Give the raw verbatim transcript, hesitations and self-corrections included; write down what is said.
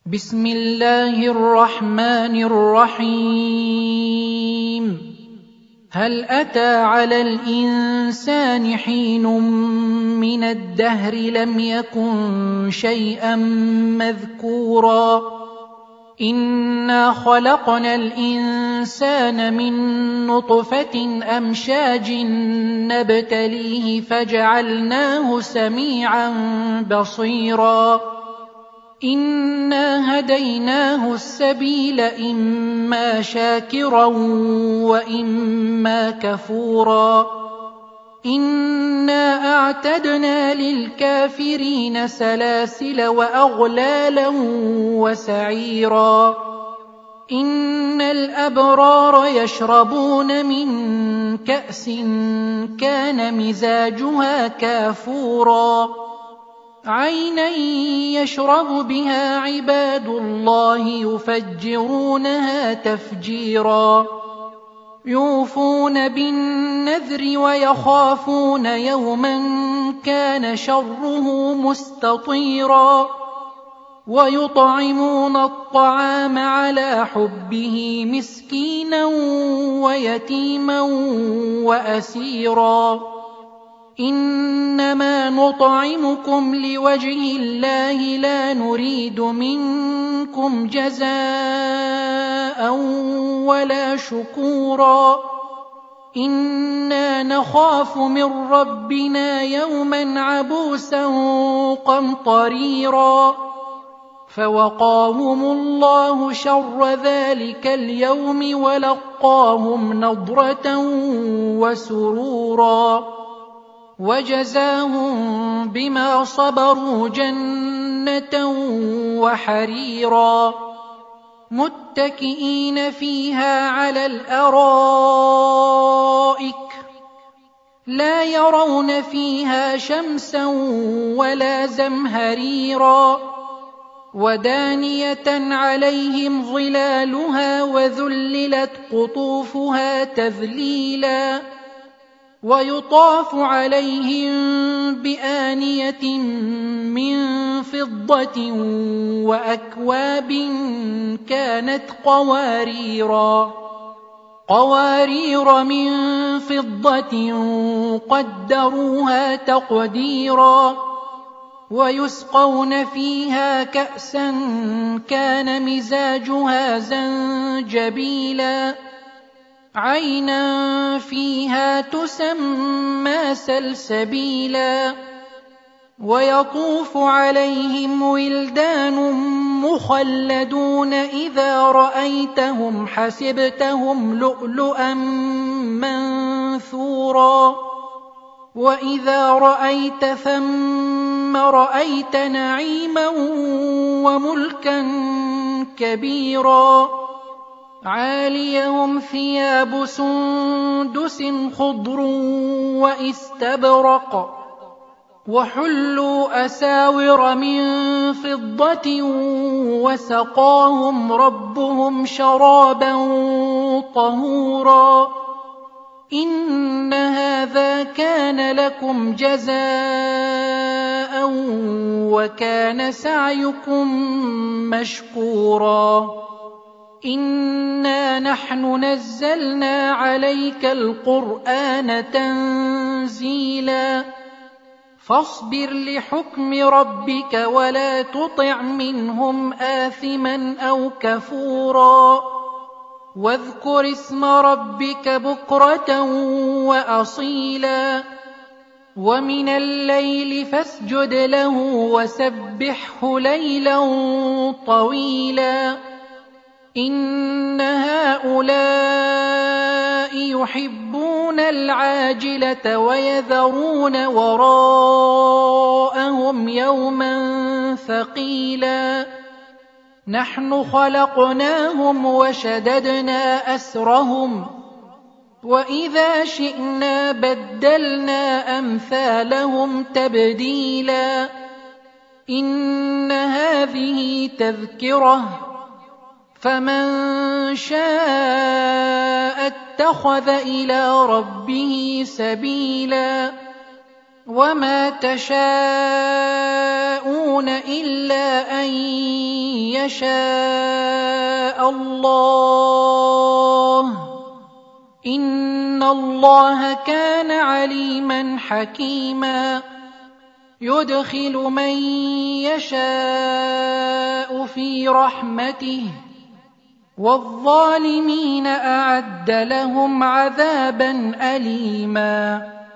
بسم الله الرحمن الرحيم هل أتى على الإنسان حين من الدهر لم يكن شيئا مذكورا إنا خلقنا الإنسان من نطفة أمشاج نبتليه فجعلناه سميعا بصيرا إنا هديناه السبيل إما شاكرا وإما كفورا إنا أعتدنا للكافرين سلاسل وأغلالا وسعيرا إن الأبرار يشربون من كأس كان مزاجها كافورا عينا يشرب بها عباد الله يفجرونها تفجيرا يوفون بالنذر ويخافون يوما كان شره مستطيرا ويطعمون الطعام على حبه مسكينا ويتيما وأسيرا إنما نطعمكم لوجه الله لا نريد منكم جزاء ولا شكورا إنا نخاف من ربنا يوما عبوسا قمطريرا فوقاهم الله شر ذلك اليوم ولقاهم نضرة وسرورا وجزاهم بما صبروا جنة وحريرا متكئين فيها على الأرائك لا يرون فيها شمسا ولا زمهريرا ودانية عليهم ظلالها وذللت قطوفها تذليلا ويطاف عليهم بآنية من فضة وأكواب كانت قواريرا قوارير من فضة قدروها تقديرا ويسقون فيها كأسا كان مزاجها زنجبيلا عينا فيها تسمى سلسبيلا ويطوف عليهم ولدان مخلدون إذا رأيتهم حسبتهم لؤلؤا منثورا وإذا رأيت ثم رأيت نعيما وملكا كبيرا عاليهم ثياب سندس خضر واستبرق وحلوا أساور من فضة وسقاهم ربهم شرابا طهورا إن هذا كان لكم جزاء وكان سعيكم مشكورا إنا نحن نزلنا عليك القرآن تنزيلا فاصبر لحكم ربك ولا تطع منهم آثما أو كفورا واذكر اسم ربك بكرة وأصيلا ومن الليل فاسجد له وسبحه ليلا طويلا إن هؤلاء يحبون العاجلة ويذرون وراءهم يوما ثقيلا نحن خلقناهم وشددنا أسرهم وإذا شئنا بدلنا أمثالهم تبديلا إن هذه تذكرة فمن شاء اتخذ إلى ربه سبيلا وما تشاءون إلا أن يشاء الله إن الله كان عليما حكيما يدخل من يشاء في رحمته والظالمين أعد لهم عذابا أليما